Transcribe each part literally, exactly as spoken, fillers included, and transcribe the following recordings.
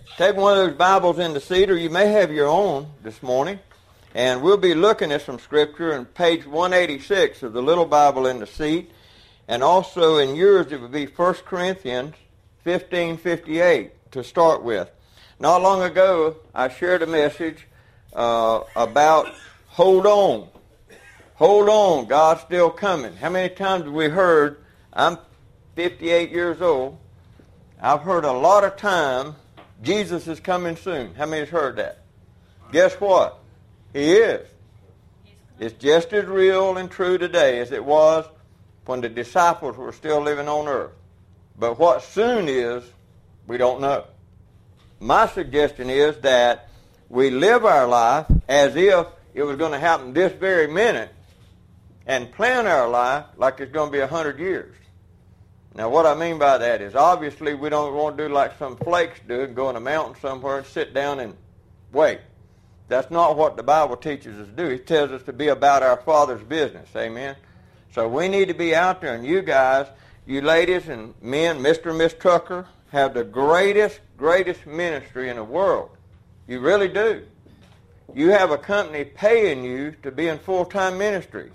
Take one of those Bibles in the seat, or you may have your own this morning, and we'll be looking at some scripture on page one eighty-six of the little Bible in the seat, and also in yours it would be First Corinthians fifteen fifty-eight to start with. Not long ago, I shared a message uh, about hold on. Hold on, God's still coming. How many times have we heard, I'm fifty-eight years old, I've heard a lot of time, Jesus is coming soon. How many has heard that? Guess what? He is. It's just as real and true today as it was when the disciples were still living on earth. But what soon is, we don't know. My suggestion is that we live our life as if it was going to happen this very minute and plan our life like it's going to be a hundred years. Now, what I mean by that is, obviously, we don't want to do like some flakes do and go in a mountain somewhere and sit down and wait. That's not what the Bible teaches us to do. It tells us to be about our Father's business. Amen? So we need to be out there, and you guys, you ladies and men, Mister and Miss Tucker, have the greatest, greatest ministry in the world. You really do. You have a company paying you to be in full-time ministry.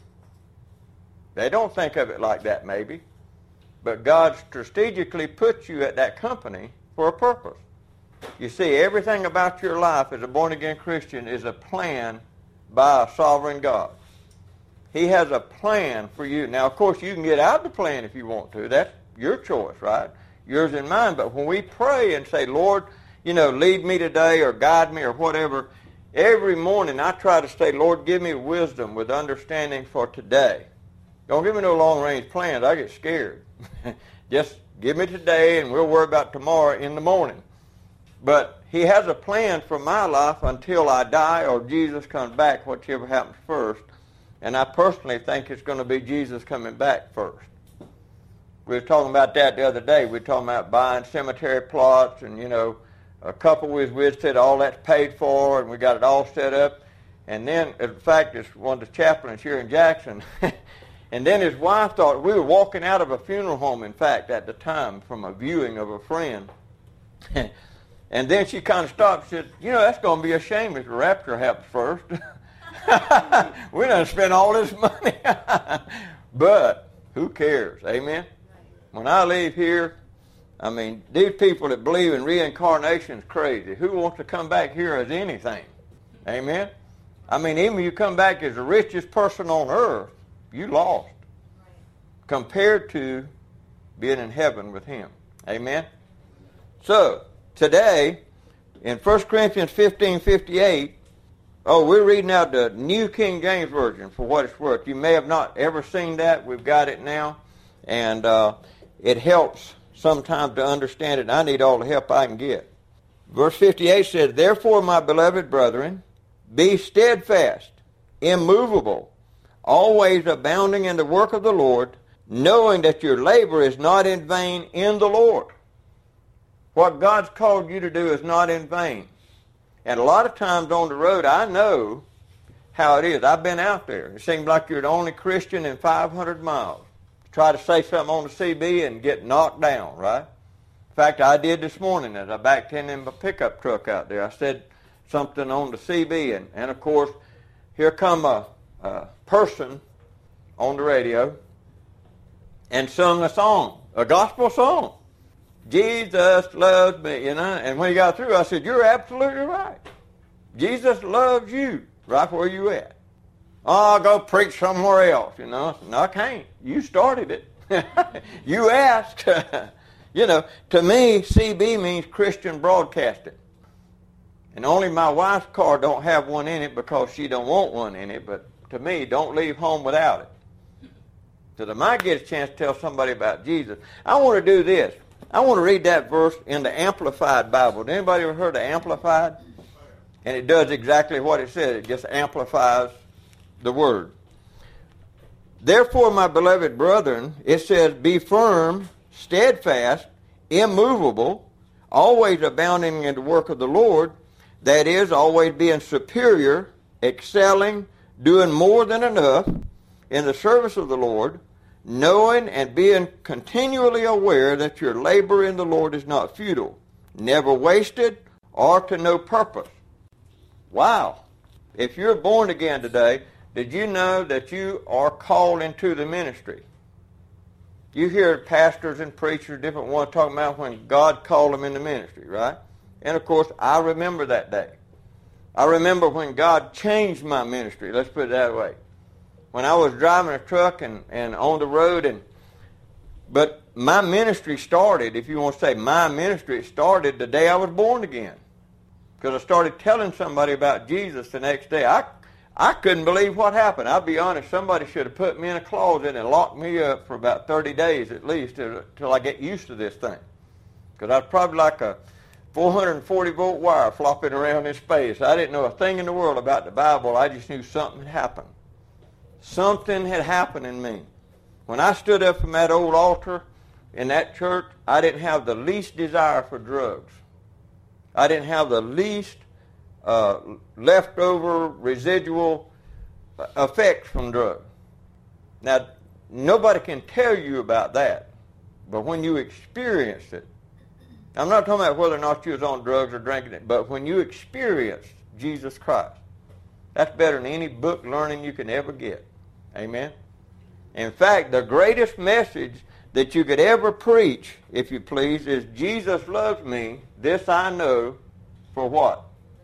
They don't think of it like that, maybe. But God strategically puts you at that company for a purpose. You see, everything about your life as a born-again Christian is a plan by a sovereign God. He has a plan for you. Now, of course, you can get out of the plan if you want to. That's your choice, right? Yours and mine. But when we pray and say, Lord, you know, lead me today or guide me or whatever, every morning I try to say, Lord, give me wisdom with understanding for today. Don't give me no long-range plans. I get scared. Just give me today and we'll worry about tomorrow in the morning. But he has a plan for my life until I die or Jesus comes back, whichever happens first. And I personally think it's going to be Jesus coming back first. We were talking about that the other day. We were talking about buying cemetery plots and, you know, a couple we was with said all that's paid for and we got it all set up. And then, in fact, it's one of the chaplains here in Jackson. And then his wife thought, we were walking out of a funeral home, in fact, at the time, from a viewing of a friend. And then she kind of stopped and said, you know, that's going to be a shame if the rapture happens first. We done spent all this money. But who cares? Amen? When I leave here, I mean, these people that believe in reincarnation is crazy. Who wants to come back here as anything? Amen? I mean, even if you come back as the richest person on earth, you lost compared to being in heaven with him. Amen? So, today, in First Corinthians fifteen fifty-eight, oh, we're reading out the New King James Version for what it's worth. You may have not ever seen that. We've got it now. And uh, it helps sometimes to understand it. I need all the help I can get. Verse fifty-eight says, therefore, my beloved brethren, be steadfast, immovable, always abounding in the work of the Lord, knowing that your labor is not in vain in the Lord. What God's called you to do is not in vain. And a lot of times on the road, I know how it is. I've been out there. It seems like you're the only Christian in five hundred miles. Try to say something on the C B and get knocked down, right? In fact, I did this morning as I backed in in my pickup truck out there. I said something on the C B, and, and of course, here come a, a person on the radio and sung a song, a gospel song. Jesus loves me, you know. And when he got through, I said, you're absolutely right. Jesus loves you right where you at. Oh, I'll go preach somewhere else, you know. I said, no, I can't. You started it. You asked. You know, to me, C B means Christian Broadcasting. And only my wife's car don't have one in it because she don't want one in it. But to me, don't leave home without it. So that I might get a chance to tell somebody about Jesus. I want to do this. I want to read that verse in the Amplified Bible. Did anybody ever heard of Amplified? And it does exactly what it says. It just amplifies the word. Therefore, my beloved brethren, it says, be firm, steadfast, immovable, always abounding in the work of the Lord, that is, always being superior, excelling, doing more than enough in the service of the Lord, knowing and being continually aware that your labor in the Lord is not futile, never wasted or to no purpose. Wow. If you're born again today, did you know that you are called into the ministry? You hear pastors and preachers, different ones, talking about when God called them into ministry, right? And, of course, I remember that day. I remember when God changed my ministry, let's put it that way. When I was driving a truck and, and on the road, and but my ministry started, if you want to say my ministry, it started the day I was born again. Because I started telling somebody about Jesus the next day. I I couldn't believe what happened. I'll be honest, somebody should have put me in a closet and locked me up for about thirty days at least till I get used to this thing. Because I was probably like a four hundred forty volt wire flopping around in space. I didn't know a thing in the world about the Bible. I just knew something had happened. Something had happened in me. When I stood up from that old altar in that church, I didn't have the least desire for drugs. I didn't have the least uh, leftover residual effects from drugs. Now, nobody can tell you about that, but when you experienced it, I'm not talking about whether or not you was on drugs or drinking it, but when you experienced Jesus Christ, that's better than any book learning you can ever get. Amen? In fact, the greatest message that you could ever preach, if you please, is Jesus loves me, this I know, for what?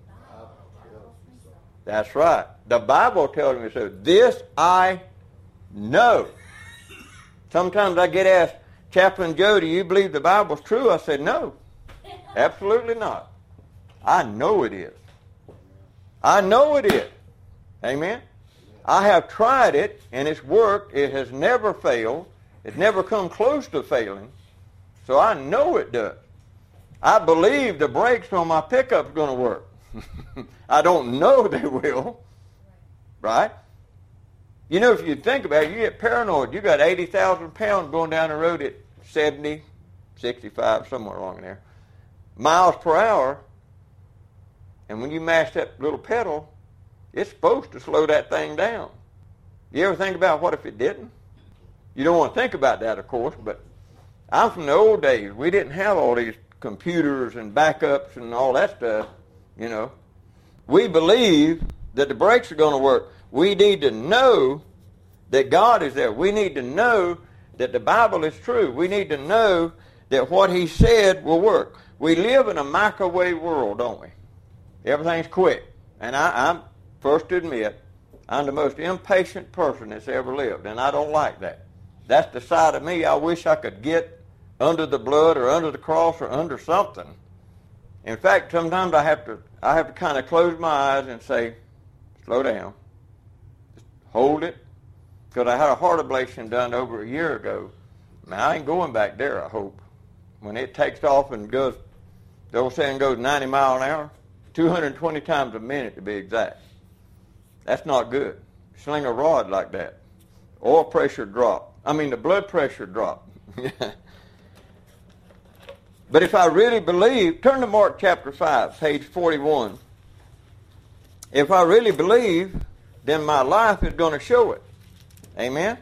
That's right. The Bible tells me so. This I know. Sometimes I get asked, Chaplain Joe, do you believe the Bible's true? I said, no, absolutely not. I know it is. I know it is. Amen? I have tried it, and it's worked. It has never failed. It's never come close to failing. So I know it does. I believe the brakes on my pickup's going to work. I don't know they will. Right? You know, if you think about it, you get paranoid. You got eighty thousand pounds going down the road at seventy, sixty-five, somewhere along there, miles per hour. And when you mash that little pedal, it's supposed to slow that thing down. You ever think about what if it didn't? You don't want to think about that, of course, but I'm from the old days. We didn't have all these computers and backups and all that stuff, you know. We believe that the brakes are going to work. We need to know that God is there. We need to know that the Bible is true. We need to know that what he said will work. We live in a microwave world, don't we? Everything's quick. And I, I'm first to admit, I'm the most impatient person that's ever lived, and I don't like that. That's the side of me I wish I could get under the blood or under the cross or under something. In fact, sometimes I have to I have to kind of close my eyes and say, slow down. Just hold it. Because I had a heart ablation done over a year ago. Man, I ain't going back there, I hope. When it takes off and goes, the old saying goes ninety miles an hour, two hundred twenty times a minute to be exact. That's not good. Sling a rod like that. Oil pressure drop. I mean, the blood pressure drop. But if I really believe, turn to Mark chapter five, page forty-one. If I really believe, then my life is going to show it. Amen?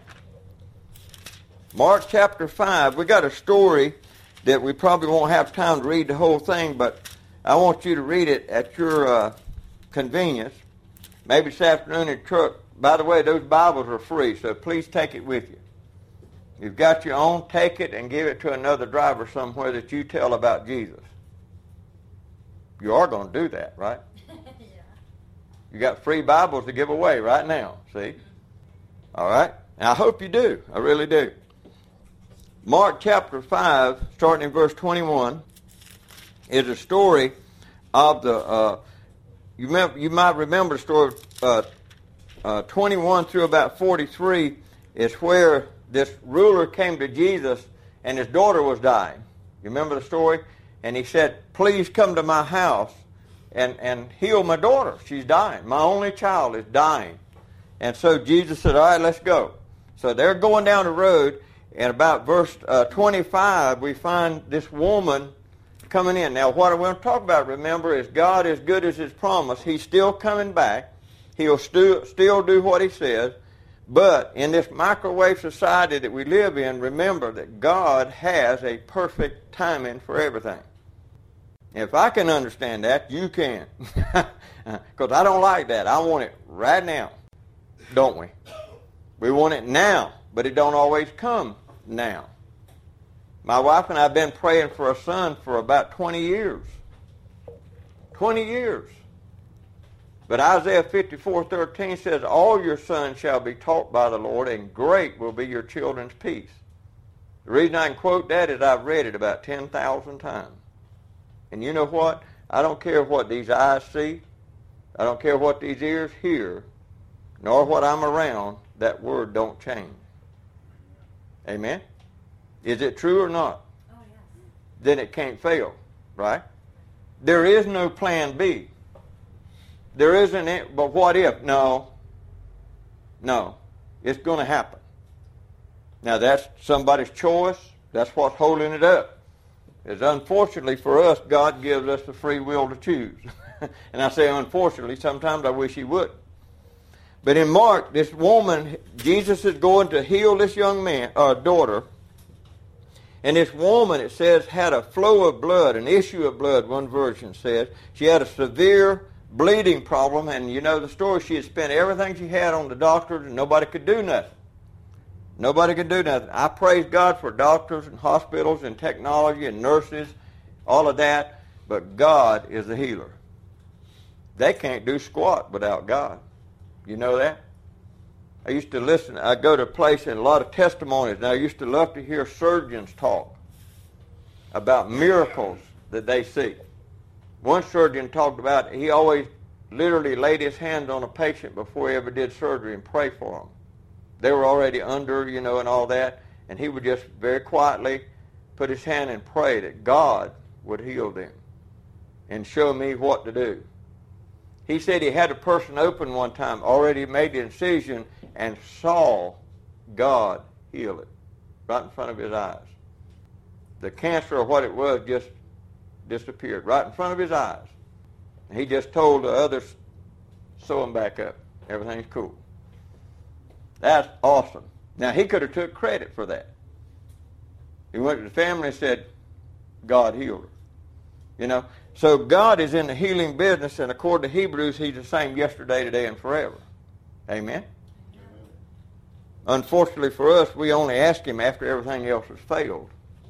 Mark chapter five, we got a story that we probably won't have time to read the whole thing, but I want you to read it at your uh, convenience. Maybe this afternoon in truck. By the way, those Bibles are free, so please take it with you. You've got your own, take it and give it to another driver somewhere that you tell about Jesus. You are going to do that, right? Yeah. You got free Bibles to give away right now, see? All right? And I hope you do. I really do. Mark chapter five, starting in verse twenty-one, is a story of the, uh, you, remember, you might remember the story of uh, uh, twenty-one through about forty-three is where this ruler came to Jesus and his daughter was dying. You remember the story? And he said, please come to my house and, and heal my daughter. She's dying. My only child is dying. And so Jesus said, all right, let's go. So they're going down the road, and about verse uh, twenty-five, we find this woman coming in. Now, what I want to talk about, remember, is God as good as his promise. He's still coming back. He'll stu- still do what he says. But in this microwave society that we live in, remember that God has a perfect timing for everything. If I can understand that, you can. Because I don't like that. I want it right now, don't we? We want it now, but it don't always come now. My wife and I have been praying for a son for about twenty years. twenty years. But Isaiah fifty-four thirteen says, all your sons shall be taught by the Lord, and great will be your children's peace. The reason I can quote that is I've read it about ten thousand times. And you know what? I don't care what these eyes see. I don't care what these ears hear, nor what I'm around. That word don't change. Amen? Is it true or not? Oh, yes. Then it can't fail, right? There is no plan B. There isn't it, but what if? No. No. It's going to happen. Now, that's somebody's choice. That's what's holding it up. It's unfortunately for us, God gives us the free will to choose. And I say unfortunately, sometimes I wish he would. But in Mark, this woman, Jesus is going to heal this young man, or uh, daughter. And this woman, it says, had a flow of blood, an issue of blood, one version says. She had a severe bleeding problem, and you know the story, she had spent everything she had on the doctors, and nobody could do nothing. Nobody could do nothing. I praise God for doctors and hospitals and technology and nurses, all of that, but God is the healer. They can't do squat without God. You know that? I used to listen. I go to a place and a lot of testimonies, and I used to love to hear surgeons talk about miracles that they see. One surgeon talked about he always literally laid his hands on a patient before he ever did surgery and pray for them. They were already under, you know, and all that, and he would just very quietly put his hand and pray that God would heal them and show me what to do. He said he had a person open one time, already made the incision, and saw God heal it right in front of his eyes. The cancer or what it was just disappeared right in front of his eyes. And he just told the others, sew him back up. Everything's cool. That's awesome. Now, he could have took credit for that. He went to the family and said, God healed her. You know, so God is in the healing business, and according to Hebrews, he's the same yesterday, today, and forever. Amen? Amen. Unfortunately for us, we only ask him after everything else has failed.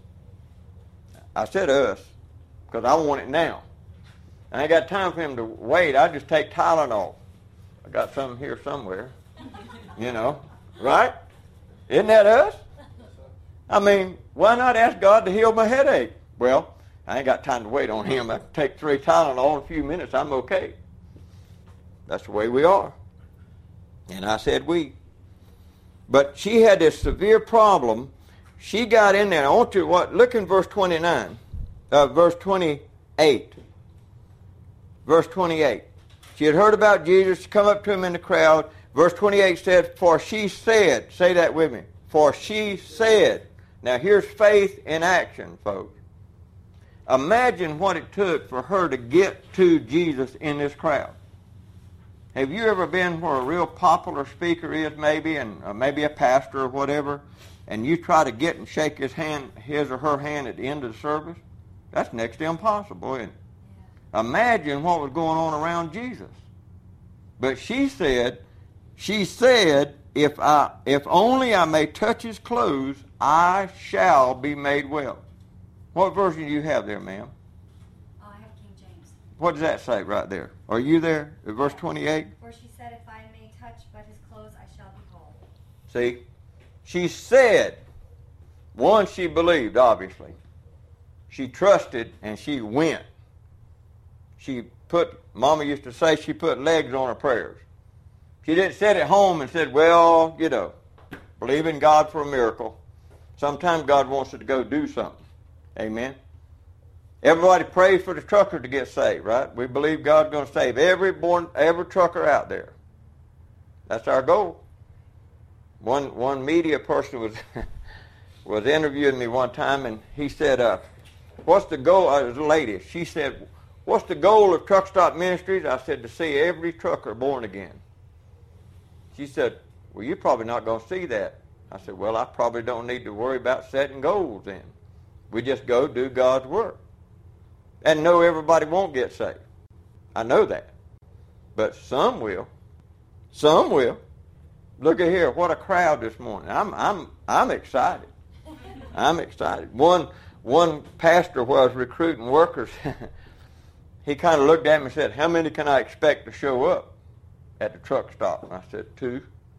I said us, because I want it now. I ain't got time for him to wait. I just take Tylenol. I got some here somewhere. You know, right? Isn't that us? I mean, why not ask God to heal my headache? Well, I ain't got time to wait on him. I can take three Tylenol in a few minutes. I'm okay. That's the way we are. And I said we. But she had this severe problem. She got in there. I want you to what? Look in verse twenty-nine. Uh, verse twenty-eight. Verse twenty-eight. She had heard about Jesus. She come up to him in the crowd. Verse twenty-eight said, for she said, say that with me, for she said. Now here's faith in action, folks. Imagine what it took for her to get to Jesus in this crowd. Have you ever been where a real popular speaker is maybe, and uh, maybe a pastor or whatever, and you try to get and shake his hand, his or her hand at the end of the service? That's next to impossible, isn't it? Yeah. Imagine what was going on around Jesus. But she said, she said, if I, if only I may touch his clothes, I shall be made well. What version do you have there, ma'am? Oh, I have King James. What does that say right there? Are you there at verse twenty-eight? For she said, if I may touch but his clothes, I shall be whole. See? She said, one, she believed, obviously. She trusted, and she went. She put, Mama used to say, she put legs on her prayers. She didn't sit at home and said, well, you know, believe in God for a miracle. Sometimes God wants us to go do something. Amen. Everybody prays for the trucker to get saved, right? We believe God's going to save every born, every trucker out there. That's our goal. One one media person was was interviewing me one time, and he said, uh, what's the goal? Uh, it was a lady. She said, what's the goal of Truck Stop Ministries? I said, to see every trucker born again. She said, well, you're probably not going to see that. I said, well, I probably don't need to worry about setting goals then. We just go do God's work. And no, everybody won't get saved. I know that. But some will. Some will. Look at here, what a crowd this morning. I'm I'm I'm excited. I'm excited. One one pastor who I was recruiting workers, he kind of looked at me and said, "How many can I expect to show up at the truck stop?" And I said, two.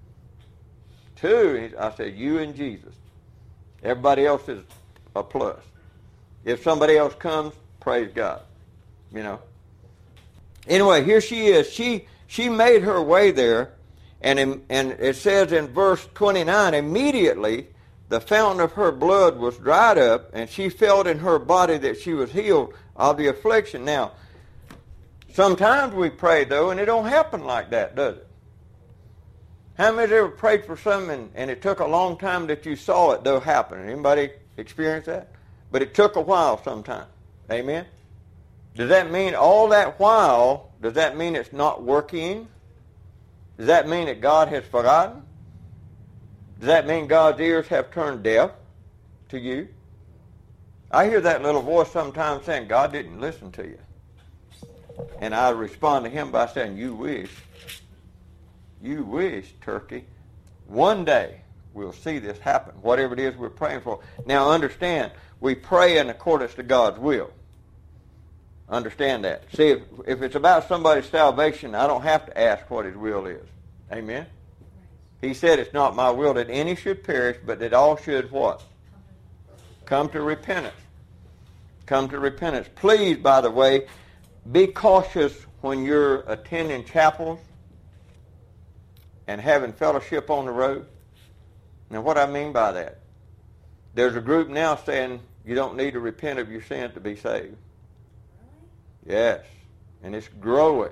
Two. I said, you and Jesus. Everybody else is a plus. If somebody else comes, praise God. You know. Anyway, here she is. She she made her way there, and in, and it says in verse twenty-nine, immediately the fountain of her blood was dried up, and she felt in her body that she was healed of the affliction. Now, sometimes we pray, though, and it don't happen like that, does it? How many ever prayed for something, and, and it took a long time that you saw it, though, happen? Anybody experience that? But it took a while sometimes. Amen? Does that mean all that while, does that mean it's not working? Does that mean that God has forgotten? Does that mean God's ears have turned deaf to you? I hear that little voice sometimes saying, God didn't listen to you. And I respond to him by saying, you wish. You wish, turkey. One day we'll see this happen, whatever it is we're praying for. Now understand, we pray in accordance to God's will. Understand that. See, if, if it's about somebody's salvation, I don't have to ask what his will is. Amen? He said it's not my will that any should perish, but that all should what? Come to repentance. Come to repentance. Please, by the way, be cautious when you're attending chapels and having fellowship on the road. Now, what I mean by that, there's a group now saying you don't need to repent of your sin to be saved. Yes, and it's growing.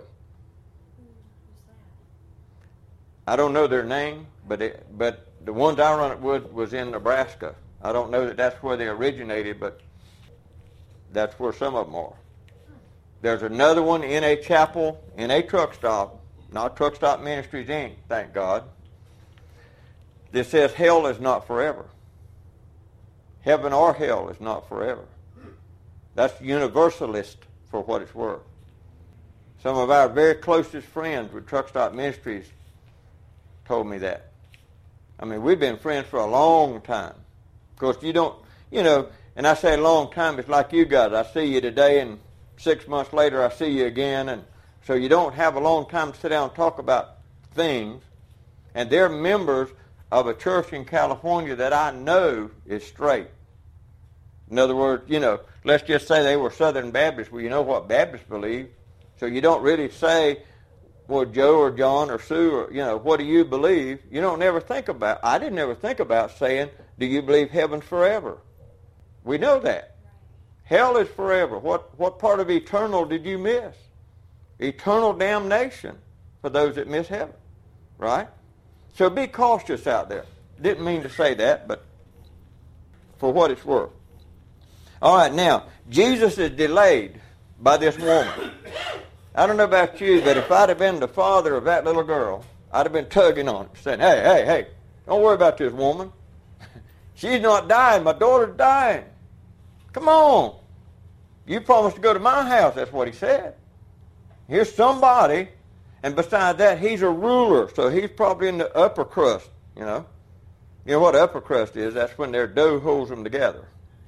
I don't know their name, but it, but the ones I run it with was in Nebraska. I don't know that that's where they originated, but that's where some of them are. There's another one in a chapel, in a truck stop, not Truck Stop Ministries, Incorporated, thank God. This says hell is not forever. Heaven or hell is not forever. That's universalist for what it's worth. Some of our very closest friends with Truck Stop Ministries told me that. I mean, we've been friends for a long time. Of course, you don't, you know, and I say a long time, it's like you guys. I see you today, and six months later I see you again, and so you don't have a long time to sit down and talk about things. And they're members of a church in California that I know is straight. In other words, you know, let's just say they were Southern Baptists. Well, you know what Baptists believe. So you don't really say, well, Joe or John or Sue, or, you know, what do you believe? You don't never think about, I didn't ever think about saying, do you believe heaven's forever? We know that. Hell is forever. What, what part of eternal did you miss? Eternal damnation for those that miss heaven, right? So be cautious out there. Didn't mean to say that, but for what it's worth. All right, now, Jesus is delayed by this woman. I don't know about you, but if I'd have been the father of that little girl, I'd have been tugging on it, saying, hey, hey, hey, don't worry about this woman. She's not dying. My daughter's dying. Come on. You promised to go to my house. That's what he said. Here's somebody, and besides that, he's a ruler, so he's probably in the upper crust, you know. You know what upper crust is? That's when their dough holds them together.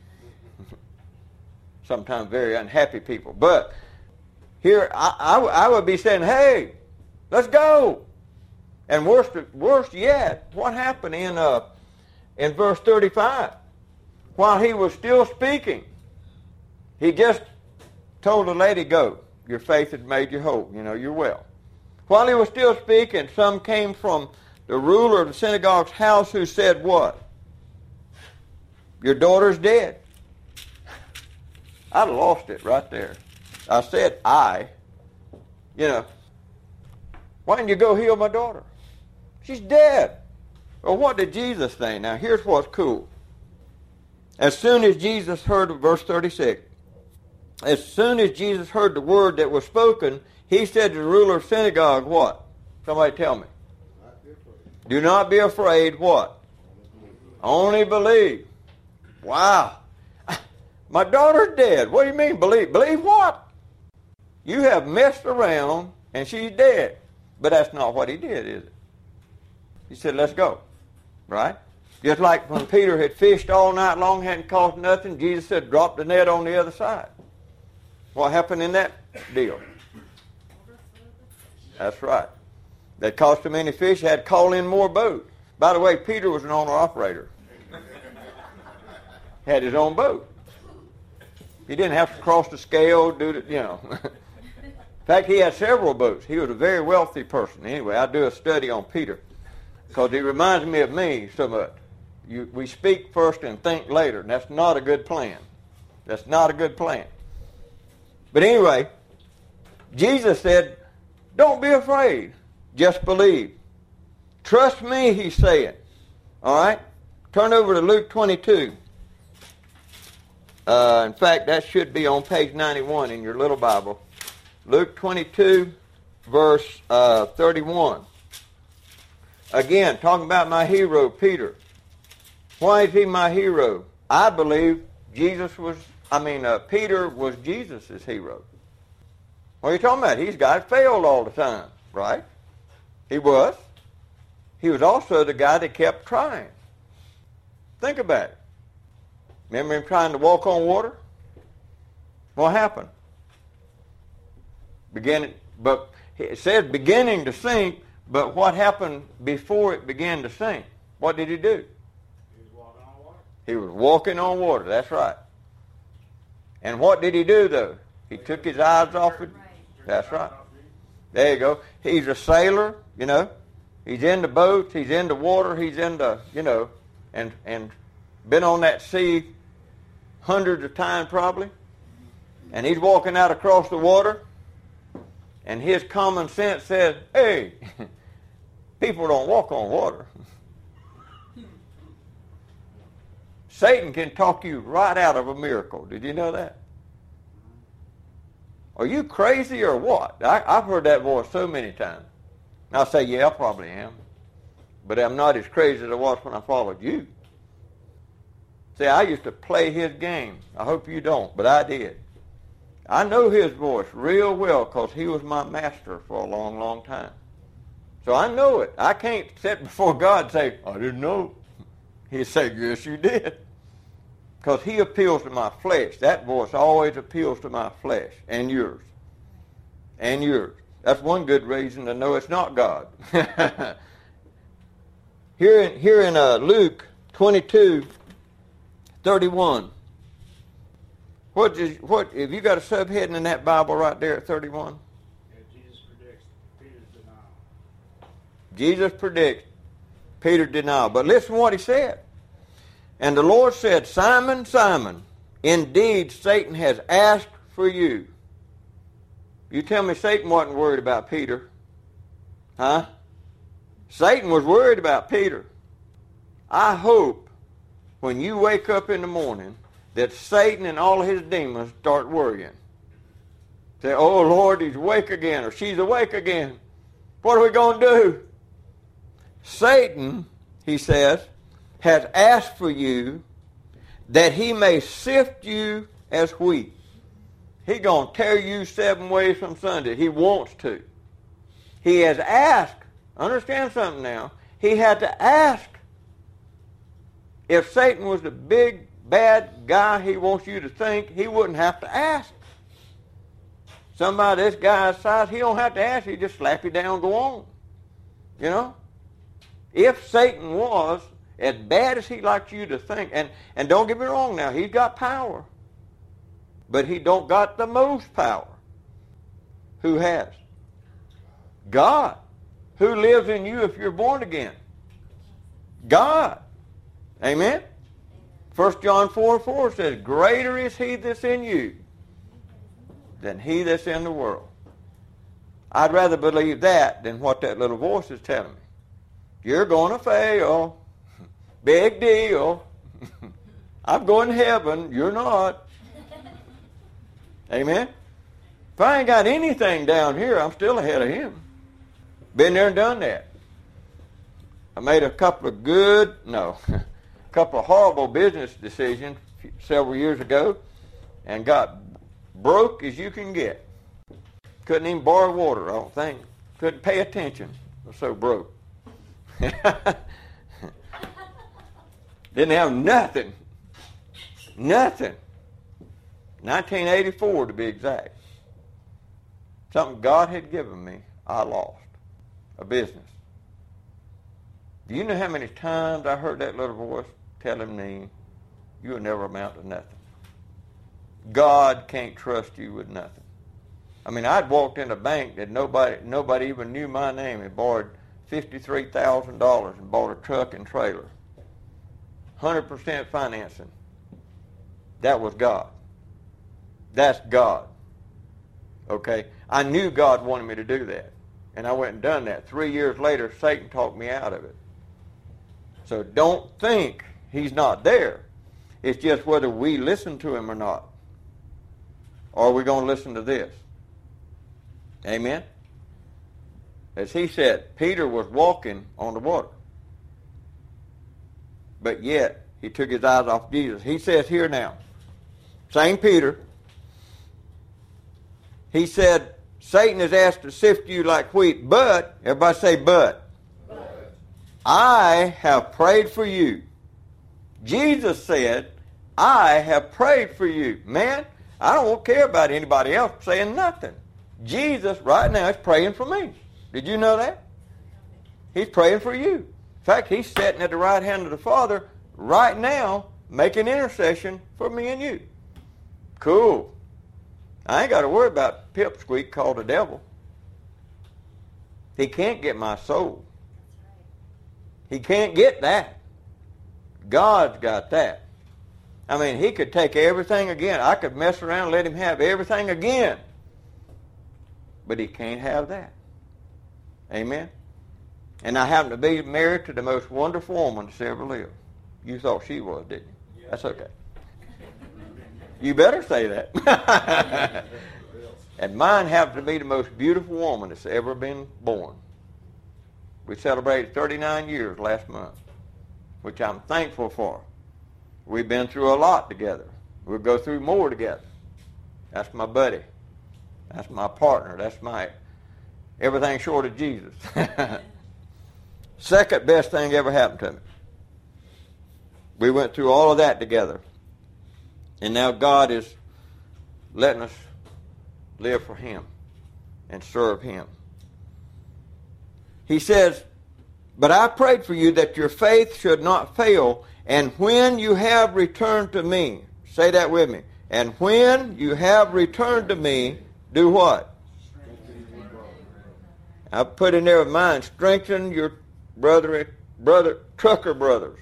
Sometimes very unhappy people. But here, I, I, I would be saying, hey, let's go. And worse, worse yet, what happened in uh, in verse thirty-five? While he was still speaking, he just told the lady, go. Your faith had made you whole. You know, you're well. While he was still speaking, some came from the ruler of the synagogue's house who said what? Your daughter's dead. I'd have lost it right there. I said I. You know, why didn't you go heal my daughter? She's dead. Well, what did Jesus think? Now, here's what's cool. As soon as Jesus heard, verse thirty-six, as soon as Jesus heard the word that was spoken, he said to the ruler of the synagogue, what? Somebody tell me. Do not be afraid, what? Only believe. Wow. My daughter's dead. What do you mean, believe? Believe what? You have messed around and she's dead. But that's not what he did, is it? He said, let's go. Right? Just like when Peter had fished all night long, hadn't caught nothing, Jesus said, drop the net on the other side. What happened in that deal? That's right. They caught so many fish, had to call in more boats. By the way, Peter was an owner-operator. Had his own boat. He didn't have to cross the scale, do the, you know. In fact, he had several boats. He was a very wealthy person. Anyway, I do a study on Peter because he reminds me of me so much. You, we speak first and think later, and that's not a good plan. That's not a good plan. But anyway, Jesus said, don't be afraid. Just believe. Trust me, he said. All right? Turn over to Luke twenty-two. Uh, in fact, that should be on page ninety-one in your little Bible. Luke twenty-two, verse uh, thirty-one. Again, talking about my hero, Peter. Why is he my hero? I believe Jesus was, I mean, uh, Peter was Jesus' hero. What are you talking about? He's got failed all the time, right? He was. He was also the guy that kept trying. Think about it. Remember him trying to walk on water? What happened? Beginning, but it said beginning to sink, but what happened before it began to sink? What did he do? He was walking on water. He was walking on water, that's right. And what did he do, though? He took his eyes off it. That's right. There you go. He's a sailor, you know. He's in the boats, he's in the water, he's in the, you know, and and been on that sea hundreds of times probably. And he's walking out across the water, and his common sense says, hey, people don't walk on water. Satan can talk you right out of a miracle. Did you know that? Are you crazy or what? I, I've heard that voice so many times. And I'll say, yeah, I probably am. But I'm not as crazy as I was when I followed you. See, I used to play his game. I hope you don't, but I did. I know his voice real well because he was my master for a long, long time. So I know it. I can't sit before God and say, I didn't know. He'd say, yes, you did. Because he appeals to my flesh. That voice always appeals to my flesh and yours. And yours. That's one good reason to know it's not God. here in, here in uh, Luke twenty-two, thirty-one. What is, what, have you got a subheading in that Bible right there at thirty-one? Yeah, Jesus predicts Peter's denial. Jesus predicts Peter's denial. But listen to what he said. And the Lord said, Simon, Simon, indeed Satan has asked for you. You tell me Satan wasn't worried about Peter. Huh? Satan was worried about Peter. I hope when you wake up in the morning that Satan and all his demons start worrying. Say, oh, Lord, he's awake again, or she's awake again. What are we going to do? Satan, he says, has asked for you that he may sift you as wheat. He's going to tear you seven ways from Sunday. He wants to. He has asked. Understand something now. He had to ask. If Satan was the big, bad guy he wants you to think, he wouldn't have to ask. Somebody this guy's size, he don't have to ask. He just slap you down and go on. You know? If Satan was as bad as he likes you to think, and, and don't get me wrong now, he's got power. But he don't got the most power. Who has? God. Who lives in you if you're born again? God. Amen? First John four four says, greater is he that's in you than he that's in the world. I'd rather believe that than what that little voice is telling me. You're going to fail. Big deal. I'm going to heaven. You're not. Amen? If I ain't got anything down here, I'm still ahead of him. Been there and done that. I made a couple of good, no, a couple of horrible business decisions several years ago. and got broke as you can get. Couldn't even borrow water, I don't think. Couldn't pay attention. Was so broke. Didn't have nothing. Nothing. nineteen eighty-four to be exact. Something God had given me, I lost. A business. Do you know how many times I heard that little voice telling me, you'll never amount to nothing. God can't trust you with nothing. I mean, I'd walked in a bank that nobody nobody even knew my name and borrowed fifty-three thousand dollars and bought a truck and trailer. one hundred percent financing. That was God. That's God. Okay? I knew God wanted me to do that. And I went and done that. Three years later, Satan talked me out of it. So don't think he's not there. It's just whether we listen to him or not. Or are we going to listen to this? Amen? As he said, Peter was walking on the water. But yet, he took his eyes off Jesus. He says here now, same Peter, he said, Satan is asked to sift you like wheat, but, everybody say but. but. I have prayed for you. Jesus said, I have prayed for you. Man, I don't care about anybody else saying nothing. Jesus right now is praying for me. Did you know that? He's praying for you. In fact, he's sitting at the right hand of the Father right now making intercession for me and you. Cool. I ain't got to worry about pipsqueak called the devil. He can't get my soul. He can't get that. God's got that. I mean, he could take everything again. I could mess around and let him have everything again. But he can't have that. Amen? And I happen to be married to the most wonderful woman that's ever lived. You thought she was, didn't you? Yeah. That's okay. You better say that. And mine happens to be the most beautiful woman that's ever been born. We celebrated thirty-nine years last month, which I'm thankful for. We've been through a lot together. We'll go through more together. That's my buddy. That's my partner. That's my everything short of Jesus. Second best thing ever happened to me. We went through all of that together. And now God is letting us live for him and serve him. He says, but I prayed for you that your faith should not fail, and when you have returned to me, say that with me, and when you have returned to me, do what? I put in there of mine, strengthen your brother, brother, trucker brothers.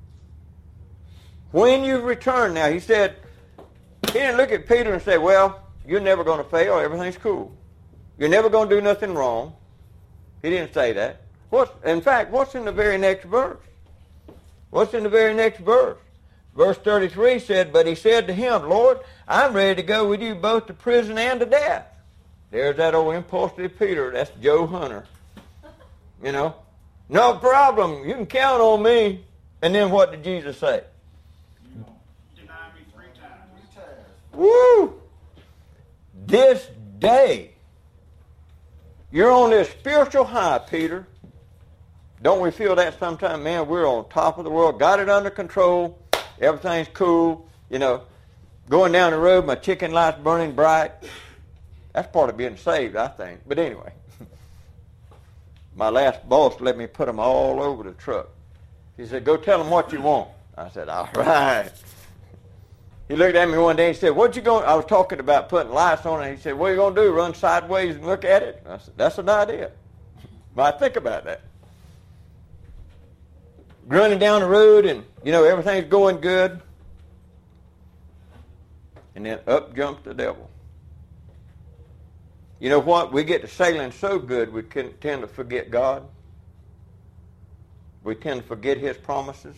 When you've returned now, he said, he didn't look at Peter and say, well, you're never going to fail, everything's cool. You're never going to do nothing wrong. He didn't say that. What, in fact, what's in the very next verse? What's in the very next verse? Verse thirty-three said, but he said to him, Lord, I'm ready to go with you both to prison and to death. There's that old impulsive Peter. That's Joe Hunter. You know, no problem. You can count on me. And then what did Jesus say? Deny me three times. Woo! This day, you're on this spiritual high, Peter. Don't we feel that sometime? Man, we're on top of the world. Got it under control. Everything's cool. You know, going down the road, my chicken light's burning bright. That's part of being saved, I think. But anyway, my last boss let me put them all over the truck. He said, go tell them what you want. I said, all right. He looked at me one day and said, what you going, I was talking about putting lights on it. He said, what are you going to do, run sideways and look at it? I said, that's an idea. But I think about that. Running down the road and, you know, everything's going good. And then up jumps the devil. You know what? We get to sailing so good we can tend to forget God. We tend to forget his promises.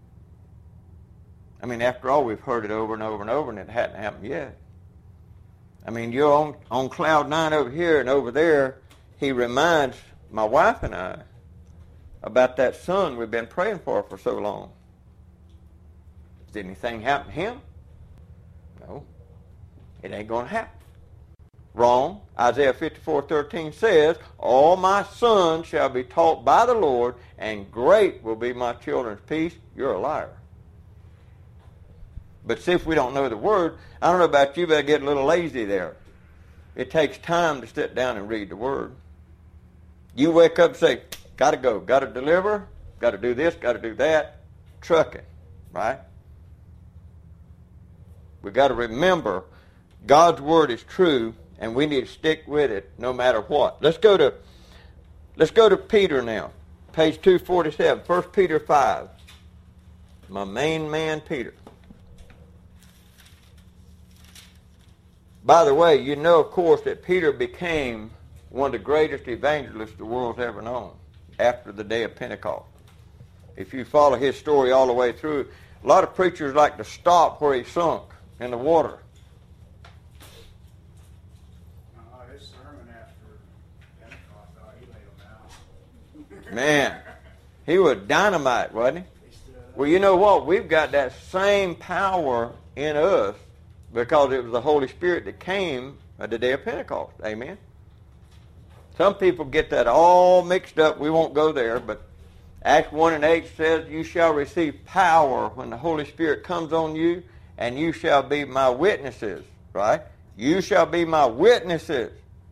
I mean, after all, we've heard it over and over and over, and it hadn't happened yet. I mean, you're on, on cloud nine over here, and over there, he reminds my wife and I about that son we've been praying for for so long. Did anything happen to him? No. It ain't going to happen. Wrong. Isaiah fifty-four thirteen says, all my sons shall be taught by the Lord, and great will be my children's peace. You're a liar. But see, if we don't know the Word, I don't know about you, but I get a little lazy there. It takes time to sit down and read the Word. You wake up and say, got to go, got to deliver, got to do this, got to do that. Trucking, right? We got to remember God's Word is true, and we need to stick with it no matter what. Let's go to let's go to Peter now. Page two forty-seven. First Peter five. My main man, Peter. By the way, you know, of course, that Peter became one of the greatest evangelists the world's ever known after the day of Pentecost. If you follow his story all the way through, a lot of preachers like to stop where he sunk in the water. Man, he was dynamite, wasn't he? Well, you know what? We've got that same power in us because it was the Holy Spirit that came at the day of Pentecost. Amen? Some people get that all mixed up. We won't go there, but Acts one and eight says, you shall receive power when the Holy Spirit comes on you, and you shall be my witnesses, right? You shall be my witnesses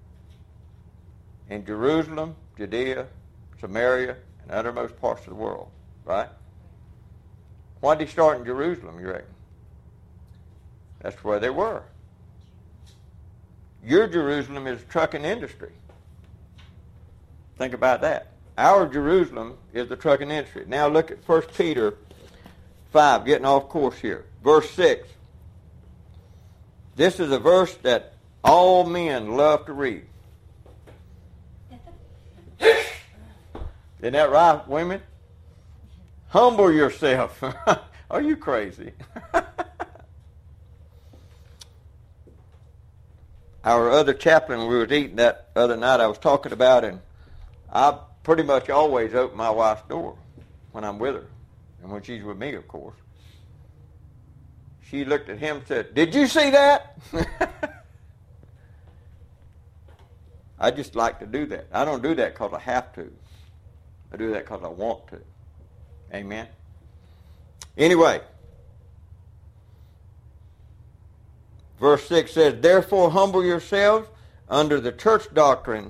in Jerusalem, Judea, Samaria, and uttermost parts of the world, right? Why did he start in Jerusalem, you reckon? That's where they were. Your Jerusalem is the trucking industry. Think about that. Our Jerusalem is the trucking industry. Now look at First Peter five, getting off course here. Verse six. This is a verse that all men love to read. Isn't that right, women? Humble yourself. Are you crazy? Our other chaplain, we was eating that other night I was talking about, and I pretty much always open my wife's door when I'm with her, and when she's with me, of course. She looked at him and said, did you see that? I just like to do that. I don't do that because I have to. I do that because I want to. Amen? Anyway, verse six says, therefore humble yourselves under the church doctrine. Is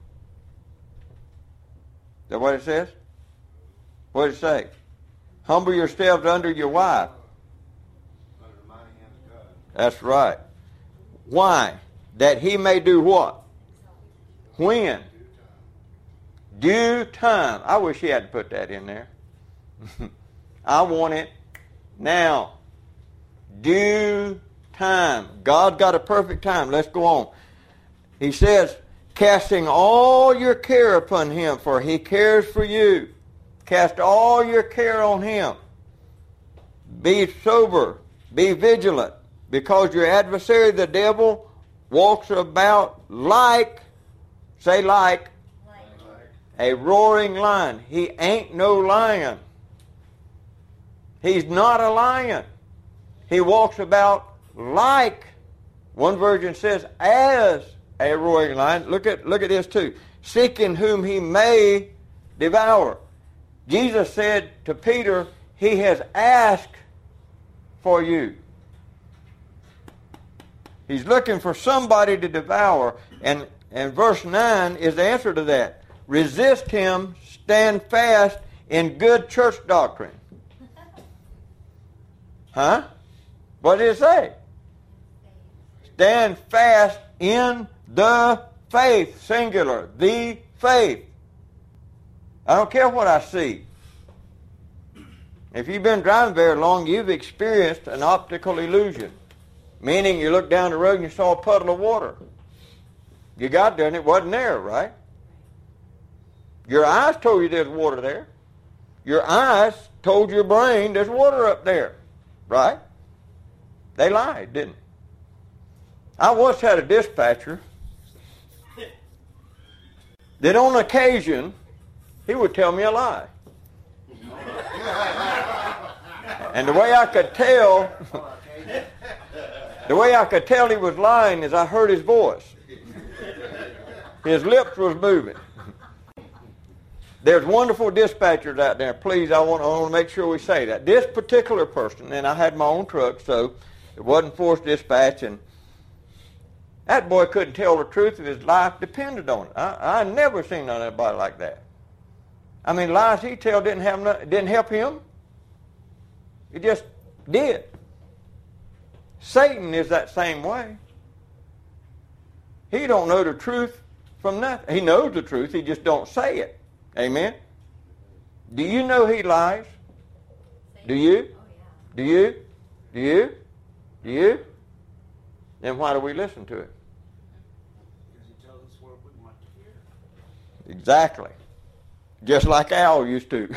that what it says? What does it say? Humble yourselves under your wife. Under the mighty hand of God. That's right. Why? That he may do what? When? Due time. I wish he hadn't put that in there. I want it now. Due time. God got a perfect time. Let's go on. He says, casting all your care upon him, for he cares for you. Cast all your care on him. Be sober. Be vigilant. Because your adversary, the devil, walks about like, say like, a roaring lion. He ain't no lion. He's not a lion. He walks about like, one version says, as a roaring lion. Look at look at this too. Seeking whom he may devour. Jesus said to Peter, he has asked for you. He's looking for somebody to devour. And, and verse nine is the answer to that. Resist him, stand fast in good church doctrine. Huh? What did it say? Stand fast in the faith, singular, the faith. I don't care what I see. If you've been driving very long, you've experienced an optical illusion. Meaning you looked down the road and you saw a puddle of water. You got there and it wasn't there, right? Your eyes told you there's water there. Your eyes told your brain there's water up there, right? They lied, didn't they? I once had a dispatcher that on occasion, he would tell me a lie. And the way I could tell, The way I could tell he was lying is I heard his voice. His lips was moving. There's wonderful dispatchers out there. Please, I want, I want to make sure we say that. This particular person, and I had my own truck, so it wasn't forced dispatch, and that boy couldn't tell the truth, and his life depended on it. I, I never seen anybody like that. I mean, lies he tell didn't have no, didn't help him. It just did. Satan is that same way. He don't know the truth from nothing. He knows the truth, he just don't say it. Amen? Do you know he lies? Do you? Do you? Do you? Do you? Then why do we listen to it? Because he tells us what we want to hear. Exactly. Just like Al used to.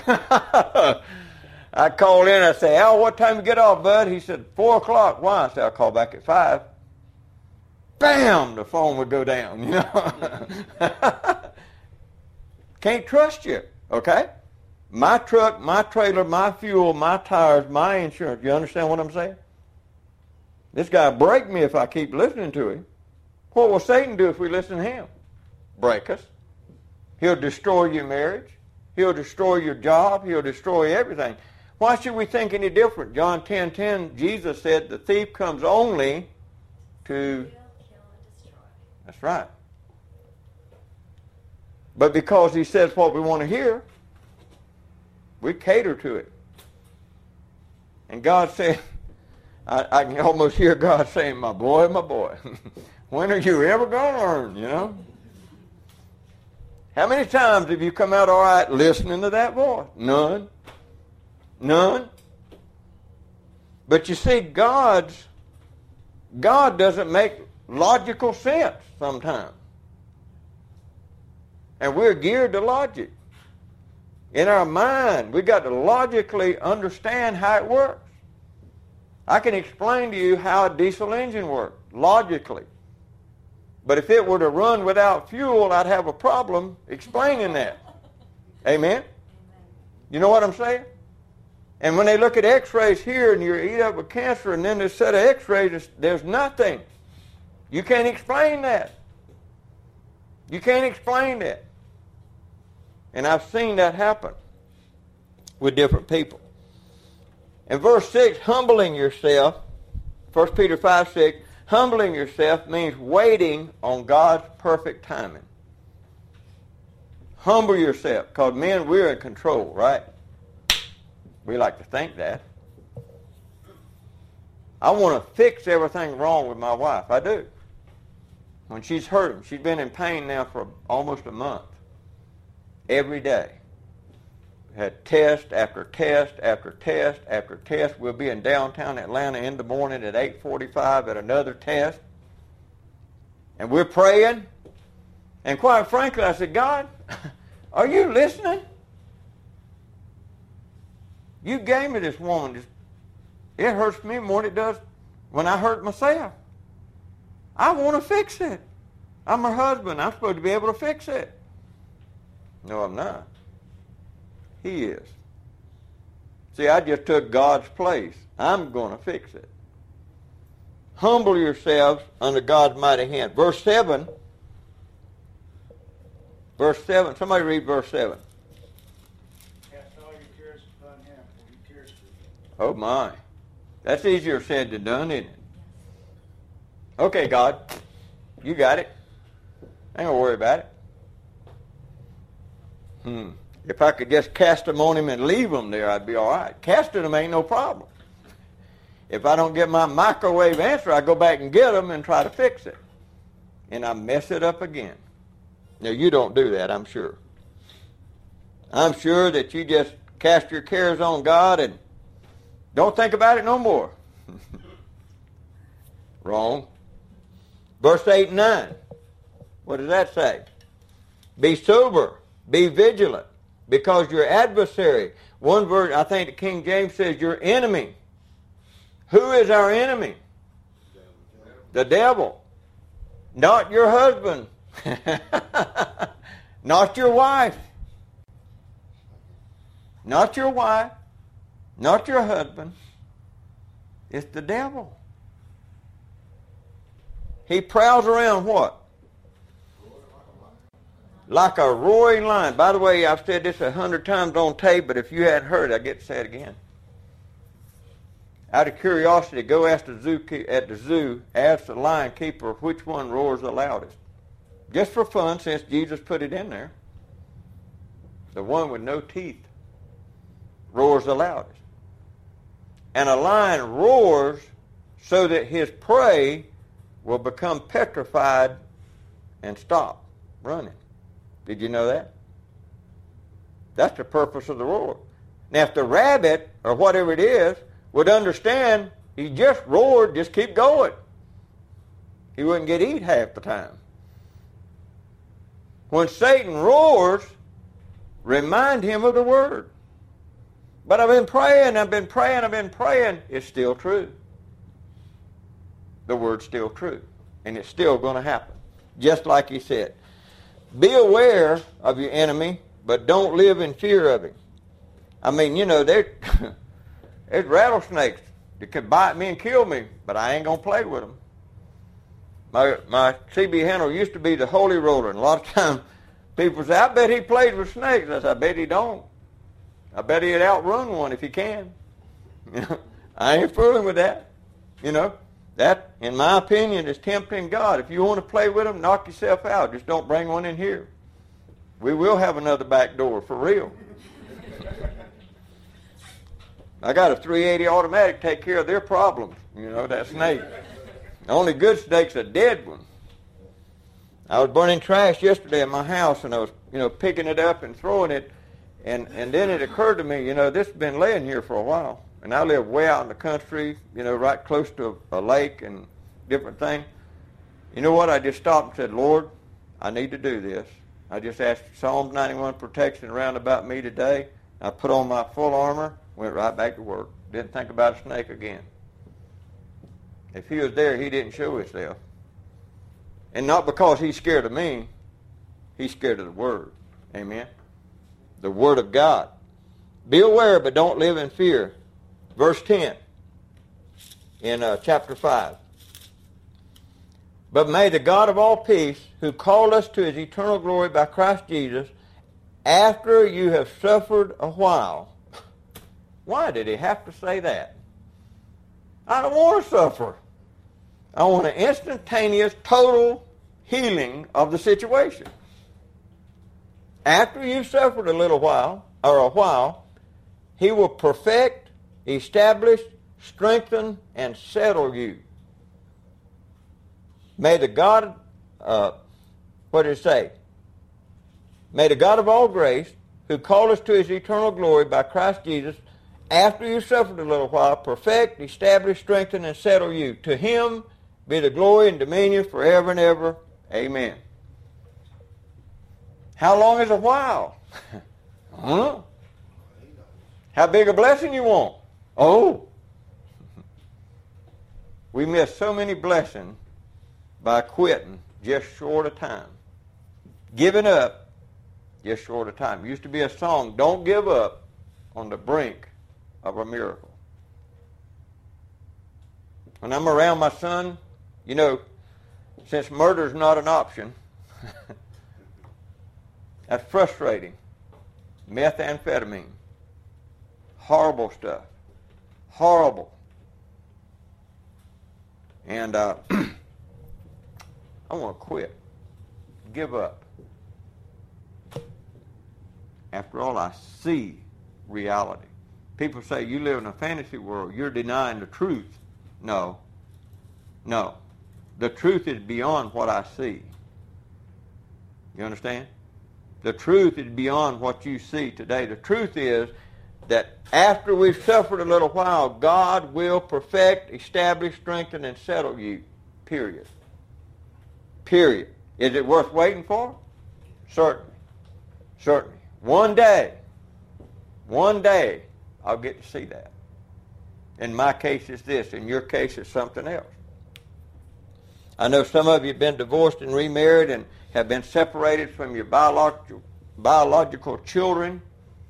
I called in, I say, Al, what time you get off, bud? He said, four o'clock. Why? I said, I'll call back at five. Bam! The phone would go down, you know. Can't trust you, okay? My truck, my trailer, my fuel, my tires, my insurance. You understand what I'm saying? This guy will break me if I keep listening to him. What will Satan do if we listen to him? Break us. He'll destroy your marriage. He'll destroy your job. He'll destroy everything. Why should we think any different? John ten ten, Jesus said, the thief comes only to... Kill, kill, and destroy. That's right. But because he says what we want to hear, we cater to it. And God said, I, I can almost hear God saying, my boy, my boy, when are you ever going to learn, you know? How many times have you come out all right listening to that voice? None. None. But you see, God's, God doesn't make logical sense sometimes. And we're geared to logic. In our mind, we've got to logically understand how it works. I can explain to you how a diesel engine works, logically. But if it were to run without fuel, I'd have a problem explaining that. Amen? You know what I'm saying? And when they look at x-rays here and you're eat up with cancer and then there's a set of x-rays, there's nothing. You can't explain that. You can't explain that. And I've seen that happen with different people. In verse six, humbling yourself, First Peter five six, humbling yourself means waiting on God's perfect timing. Humble yourself, because men, we're in control, right? We like to think that. I want to fix everything wrong with my wife. I do. When she's hurting, she's been in pain now for almost a month. Every day. Had test after test after test after test. We'll be in downtown Atlanta in the morning at eight forty-five at another test. And we're praying. And quite frankly, I said, God, are you listening? You gave me this woman. It hurts me more than it does when I hurt myself. I want to fix it. I'm her husband. I'm supposed to be able to fix it. No, I'm not. He is. See, I just took God's place. I'm going to fix it. Humble yourselves under God's mighty hand. Verse seven. Verse seven. Somebody read verse seven. Cast all your cares upon him, for he cares for you. Oh, my. That's easier said than done, isn't it? Okay, God. You got it. I ain't going to worry about it. Hmm. If I could just cast them on him and leave them there, I'd be all right. Casting them ain't no problem. If I don't get my microwave answer, I go back and get them and try to fix it. And I mess it up again. Now, you don't do that, I'm sure. I'm sure that you just cast your cares on God and don't think about it no more. Wrong. Verse eight and nine. What does that say? Be sober. Be vigilant. Because your adversary, one verse, I think the King James says, your enemy. Who is our enemy? The devil. Not your husband. Not your wife. Not your wife. Not your husband. It's the devil. He prowls around what? Like a roaring lion. By the way, I've said this a hundred times on tape, but if you hadn't heard it, I get to say it again. Out of curiosity, go ask the zoo at the zoo, ask the lion keeper which one roars the loudest. Just for fun, since Jesus put it in there. The one with no teeth roars the loudest. And a lion roars so that his prey will become petrified and stop running. Did you know that? That's the purpose of the roar. Now, if the rabbit, or whatever it is, would understand, he just roared, just keep going. He wouldn't get eat half the time. When Satan roars, remind him of the word. But I've been praying, I've been praying, I've been praying. It's still true. The word's still true. And it's still going to happen. Just like he said. Be aware of your enemy, but don't live in fear of him. I mean, you know, there, there's rattlesnakes that could bite me and kill me, but I ain't going to play with them. My my C B handler used to be the holy roller, and a lot of times people say, I bet he plays with snakes. I said, I bet he don't. I bet he'd outrun one if he can. You know, I ain't fooling with that. You know, that, in my opinion, is tempting God. If you want to play with him, knock yourself out. Just don't bring one in here. We will have another back door, for real. I got a three eighty automatic take care of their problems. You know, that snake. The only good snake's a dead one. I was burning trash yesterday in my house, and I was, you know, picking it up and throwing it, and, and then it occurred to me, you know, this has been laying here for a while, and I live way out in the country, you know, right close to a, a lake and different things. You know what? I just stopped and said, Lord, I need to do this. I just asked Psalm ninety-one protection around about me today. I put on my full armor, went right back to work. Didn't think about a snake again. If he was there, he didn't show himself. And not because he's scared of me. He's scared of the Word. Amen? The Word of God. Be aware, but don't live in fear. Verse ten in uh, chapter five. But may the God of all peace, who called us to his eternal glory by Christ Jesus, after you have suffered a while. Why did he have to say that? I don't want to suffer. I want an instantaneous, total healing of the situation. After you've suffered a little while, or a while, he will perfect, establish, strengthen, and settle you. May the God, uh, what did it say? May the God of all grace, who called us to his eternal glory by Christ Jesus, after you suffered a little while, perfect, establish, strengthen, and settle you. To him be the glory and dominion forever and ever. Amen. How long is a while? I don't know. How big a blessing you want? Oh. We miss so many blessings by quitting just short of time. Giving up just short of time. It used to be a song, don't give up on the brink of a miracle. When I'm around my son, you know, since murder's not an option, that's frustrating. Methamphetamine. Horrible stuff. Horrible. And uh, I want to quit. Give up. After all, I see reality. People say, you live in a fantasy world. You're denying the truth. No. No. The truth is beyond what I see. You understand? The truth is beyond what you see today. The truth is that after we've suffered a little while, God will perfect, establish, strengthen, and settle you. Period. Period. Is it worth waiting for? Certainly. Certainly. One day, one day, I'll get to see that. In my case, it's this. In your case, it's something else. I know some of you have been divorced and remarried and have been separated from your biological, biological children.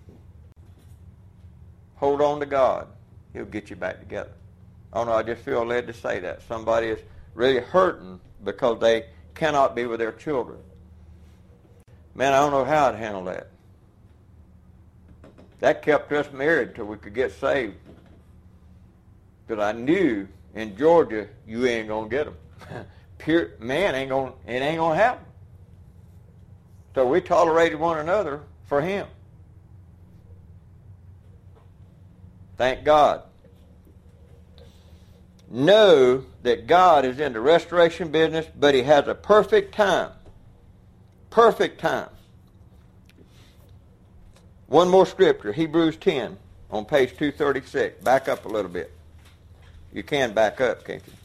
Hold on to God. He'll get you back together. Oh no, I just feel led to say that. Somebody is really hurting because they cannot be with their children. Man, I don't know how I'd handle that. That kept us married till we could get saved. Because I knew in Georgia, you ain't going to get them. Pure, man, ain't gonna, it ain't going to happen. So we tolerated one another for him. Thank God. Know that God is in the restoration business, but he has a perfect time. Perfect time. One more scripture, Hebrews ten on page two thirty-six. Back up a little bit. You can back up, can't you?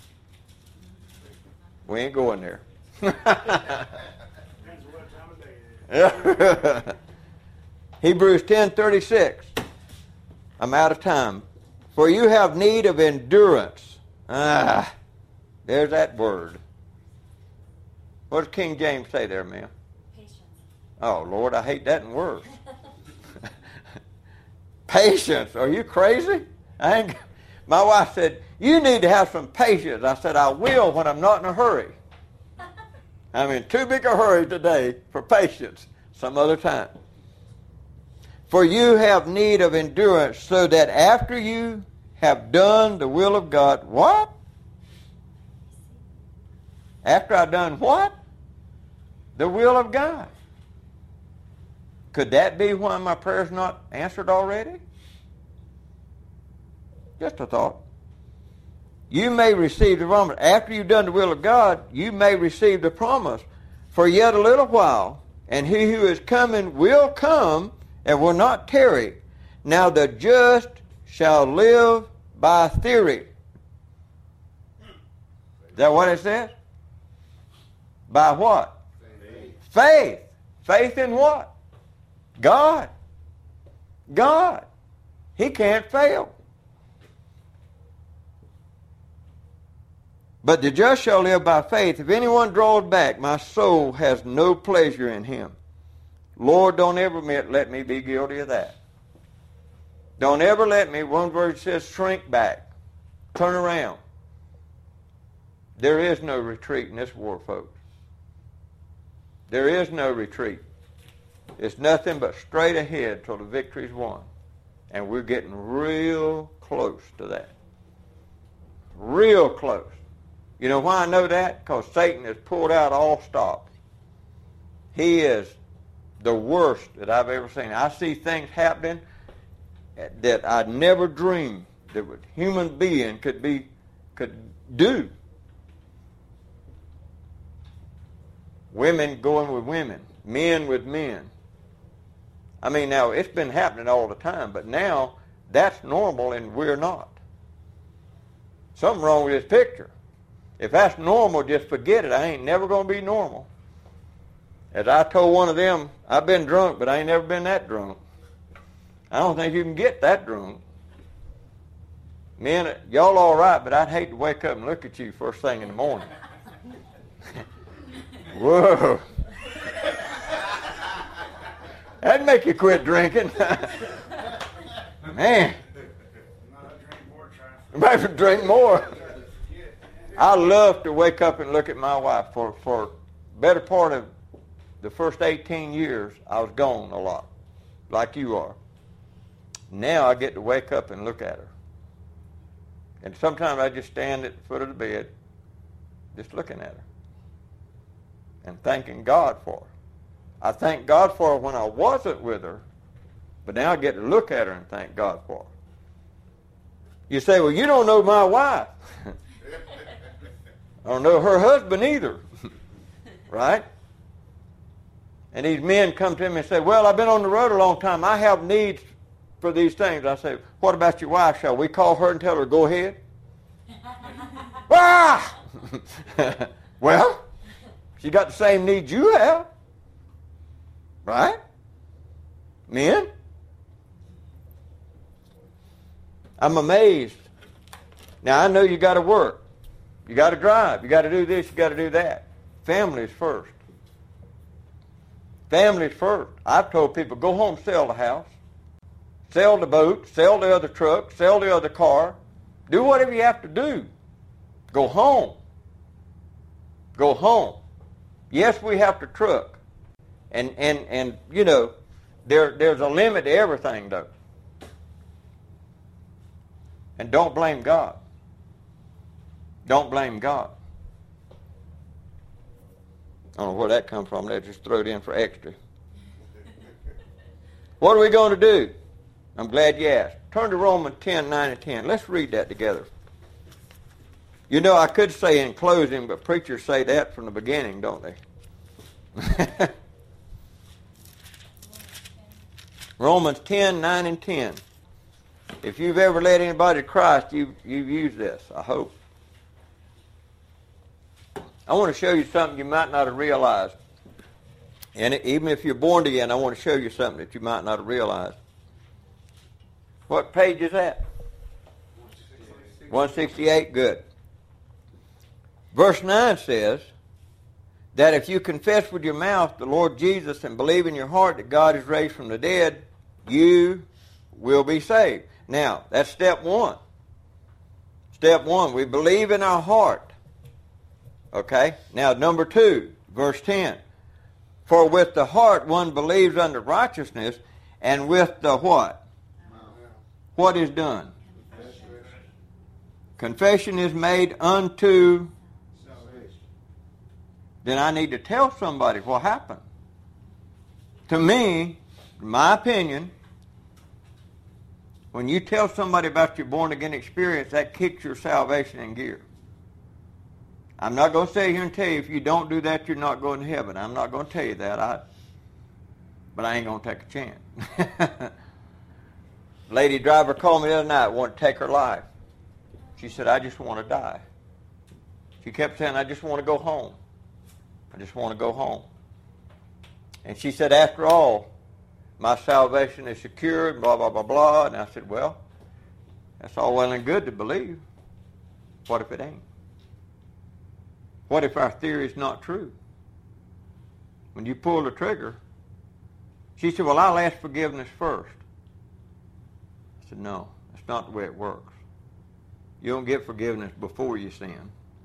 We ain't going there. Depends what time of day it is. Hebrews ten thirty-six. I'm out of time. For you have need of endurance. Ah, there's that word. What does King James say there, ma'am? Patience. Oh, Lord, I hate that in words. Patience. Are you crazy? I ain't, my wife said, you need to have some patience. I said, I will when I'm not in a hurry. I'm in too big a hurry today for patience. Some other time. For you have need of endurance, so that after you have done the will of God, what? After I've done what? The will of God. Could that be why my prayer's not answered already? Just a thought. You may receive the promise. After you've done the will of God, you may receive the promise for yet a little while, and he who is coming will come and will not tarry. Now the just shall live by theory. Is that what it says? By what? Faith. Faith. Faith in what? God. God. He can't fail. But the just shall live by faith. If anyone draws back, my soul has no pleasure in him. Lord, don't ever let me be guilty of that. Don't ever let me, one verse says, shrink back. Turn around. There is no retreat in this war, folks. There is no retreat. It's nothing but straight ahead till the victory's won. And we're getting real close to that. Real close. You know why I know that? Because Satan has pulled out all stops. He is the worst that I've ever seen. I see things happening that I never dreamed that a human being could be could do. Women going with women, men with men. I mean, now it's been happening all the time, but now that's normal and we're not. Something wrong with this picture. If that's normal, just forget it. I ain't never going to be normal. As I told one of them, I've been drunk, but I ain't never been that drunk. I don't think you can get that drunk. Men, y'all all right, but I'd hate to wake up and look at you first thing in the morning. Whoa. That'd make you quit drinking. Man. Maybe drink more. I love to wake up and look at my wife. For for better part of the first eighteen years, I was gone a lot, like you are. Now I get to wake up and look at her. And sometimes I just stand at the foot of the bed, just looking at her and thanking God for her. I thank God for her when I wasn't with her, but now I get to look at her and thank God for her. You say, well, you don't know my wife. I don't know her husband either. Right? And these men come to me and say, well, I've been on the road a long time. I have needs for these things. I say, what about your wife? Shall we call her and tell her, go ahead? Ah! Well, she got the same needs you have. Right? Men? I'm amazed. Now, I know you got to work. You got to drive. You got to do this. You got to do that. Families first. Families first. I've told people, go home, sell the house. Sell the boat. Sell the other truck. Sell the other car. Do whatever you have to do. Go home. Go home. Yes, we have to truck. And, and, and you know, there, there's a limit to everything, though. And don't blame God. Don't blame God. I don't know where that comes from. They just throw it in for extra. What are we going to do? I'm glad you asked. Turn to Romans ten, nine, and ten. Let's read that together. You know, I could say in closing, but preachers say that from the beginning, don't they? Romans ten, nine, and ten. If you've ever led anybody to Christ, you, you've used this, I hope. I want to show you something you might not have realized. And even if you're born again, I want to show you something that you might not have realized. What page is that? one sixty-eight, good. Verse nine says that if you confess with your mouth the Lord Jesus and believe in your heart that God is raised from the dead, you will be saved. Now, that's step one. Step one, we believe in our heart. Okay? Now, number two, verse ten. For with the heart one believes unto righteousness, and with the what? What is done? Confession. Confession is made unto... Salvation. Then I need to tell somebody what happened. To me, in my opinion, when you tell somebody about your born-again experience, that kicks your salvation in gear. I'm not going to sit here and tell you if you don't do that, you're not going to heaven. I'm not going to tell you that. I, but I ain't going to take a chance. Lady driver called me the other night, wanted to take her life. She said, I just want to die. She kept saying, I just want to go home. I just want to go home. And she said, after all, my salvation is secured, blah, blah, blah, blah. And I said, well, that's all well and good to believe. What if it ain't? What if our theory is not true? When you pull the trigger, she said, well, I'll ask forgiveness first. I said, no, that's not the way it works. You don't get forgiveness before you sin.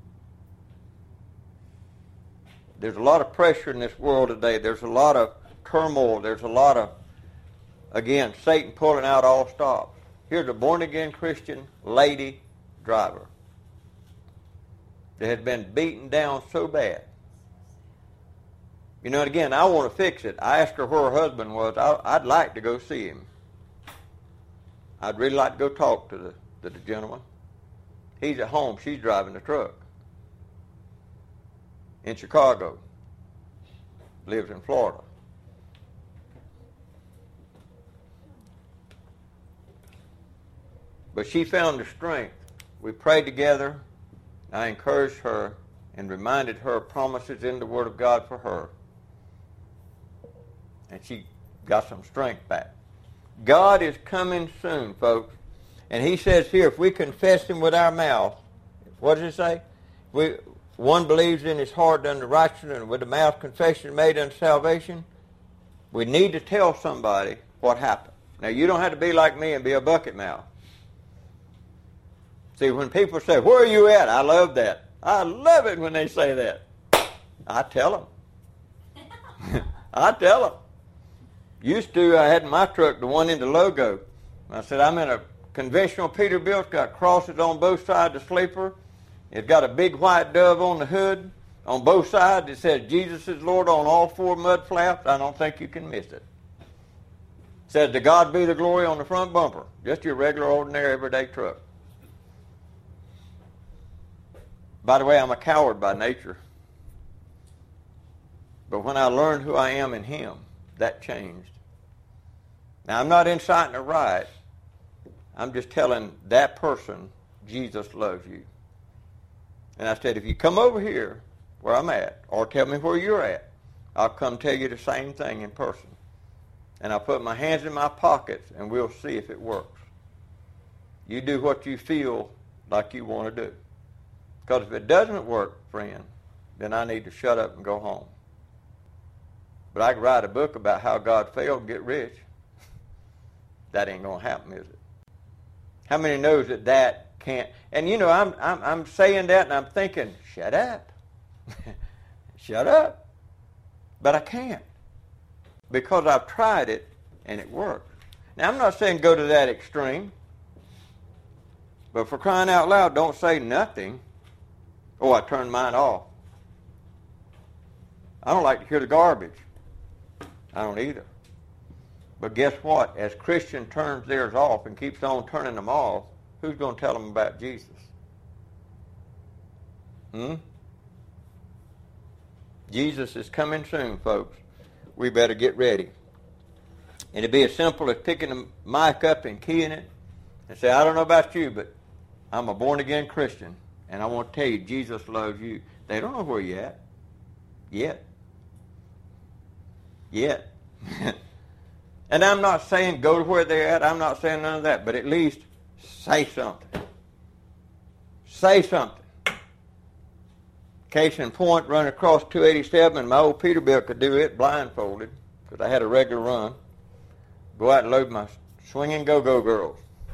There's a lot of pressure in this world today. There's a lot of turmoil. There's a lot of, again, Satan pulling out all stops. Here's a born-again Christian lady driver that had been beaten down so bad. You know, and again, I want to fix it. I asked her where her husband was. I, I'd like to go see him. I'd really like to go talk to the, to the gentleman. He's at home. She's driving the truck. In Chicago. Lives in Florida. But she found the strength. We prayed together. I encouraged her and reminded her of promises in the Word of God for her. And she got some strength back. God is coming soon, folks. And he says here, if we confess him with our mouth, what does it say? We, one believes in his heart unto righteousness, and with the mouth confession made unto salvation. We need to tell somebody what happened. Now, you don't have to be like me and be a bucket mouth. See, when people say, where are you at? I love that. I love it when they say that. I tell them. I tell them. Used to, I had in my truck the one in the logo. I said, I'm in a conventional Peterbilt. It's got crosses on both sides of the sleeper. It's got a big white dove on the hood. On both sides, it says, Jesus is Lord on all four mud flaps. I don't think you can miss it. It says, to God be the glory on the front bumper. Just your regular, ordinary, everyday truck. By the way, I'm a coward by nature. But when I learned who I am in him, that changed. Now, I'm not inciting a riot. I'm just telling that person, Jesus loves you. And I said, if you come over here where I'm at, or tell me where you're at, I'll come tell you the same thing in person. And I'll put my hands in my pockets, and we'll see if it works. You do what you feel like you want to do. Because if it doesn't work, friend, then I need to shut up and go home. But I could write a book about how God failed and get rich. That ain't going to happen, is it? How many knows that that can't? And you know, I'm, I'm, I'm saying that and I'm thinking, shut up. Shut up. But I can't. Because I've tried it and it works. Now, I'm not saying go to that extreme. But for crying out loud, don't say nothing. Oh, I turned mine off. I don't like to hear the garbage. I don't either. But guess what? As Christian turns theirs off and keeps on turning them off, who's going to tell them about Jesus? Hmm? Jesus is coming soon, folks. We better get ready. And it'd be as simple as picking the mic up and keying it and say, I don't know about you, but I'm a born-again Christian, and I want to tell you, Jesus loves you. They don't know where you're at. Yet. Yet. And I'm not saying go to where they're at. I'm not saying none of that. But at least say something. Say something. Case in point, running across two eighty-seven, and my old Peterbilt could do it blindfolded because I had a regular run. Go out and load my swinging go-go girls.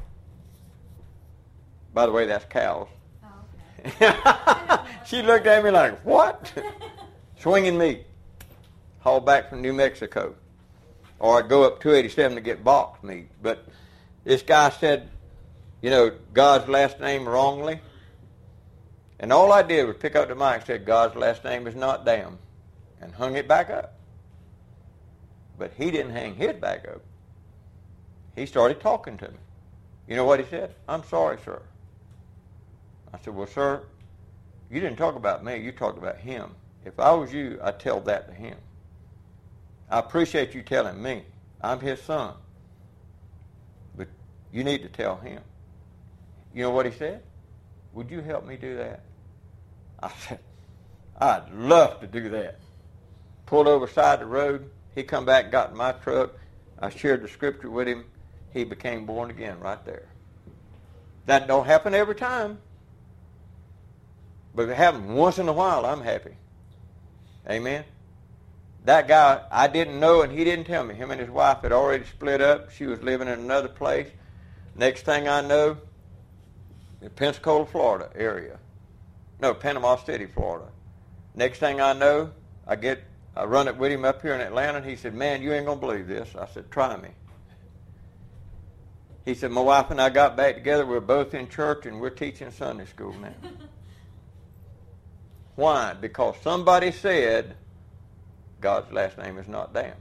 By the way, that's cows. Oh, okay. She looked at me like, what? Swinging meat. Hauled back from New Mexico. Or I'd go up two eighty-seven to get boxed meat. But this guy said, you know, God's last name wrongly. And all I did was pick up the mic and said, God's last name is not damn. And hung it back up. But he didn't hang his back up. He started talking to me. You know what he said? I'm sorry, sir. I said, well, sir, you didn't talk about me. You talked about him. If I was you, I'd tell that to him. I appreciate you telling me. I'm his son. But you need to tell him. You know what he said? Would you help me do that? I said, I'd love to do that. Pulled over side the road. He come back, got in my truck. I shared the scripture with him. He became born again right there. That don't happen every time. But if it happens once in a while, I'm happy. Amen? That guy, I didn't know and he didn't tell me. Him and his wife had already split up. She was living in another place. Next thing I know, in Pensacola, Florida area. No, Panama City, Florida. Next thing I know, I get, I run it with him up here in Atlanta, and he said, man, you ain't going to believe this. I said, try me. He said, my wife and I got back together. We're both in church, and we're teaching Sunday school now. Why? Because somebody said God's last name is not damn.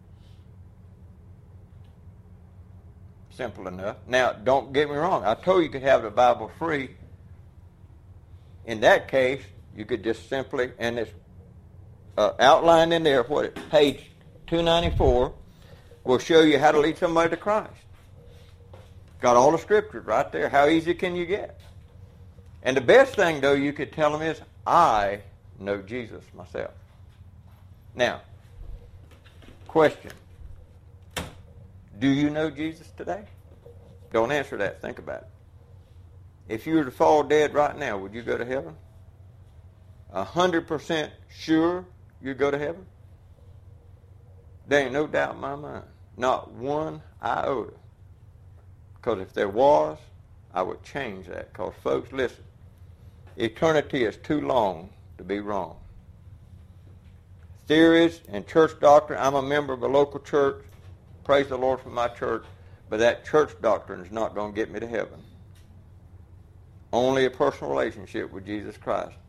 Simple enough. Now, don't get me wrong. I told you you could have the Bible free. In that case, you could just simply, and it's uh, outlined in there, what it, page two ninety-four, will show you how to lead somebody to Christ. Got all the scriptures right there. How easy can you get? And the best thing, though, you could tell them is, I know Jesus myself. Now, question. Do you know Jesus today? Don't answer that. Think about it. If you were to fall dead right now, would you go to heaven? A hundred percent sure you'd go to heaven? There ain't no doubt in my mind. Not one iota. Because if there was, I would change that. Because, folks, listen. Eternity is too long to be wrong. Theories and church doctrine. I'm a member of a local church. Praise the Lord for my church. But that church doctrine is not going to get me to heaven. Only a personal relationship with Jesus Christ.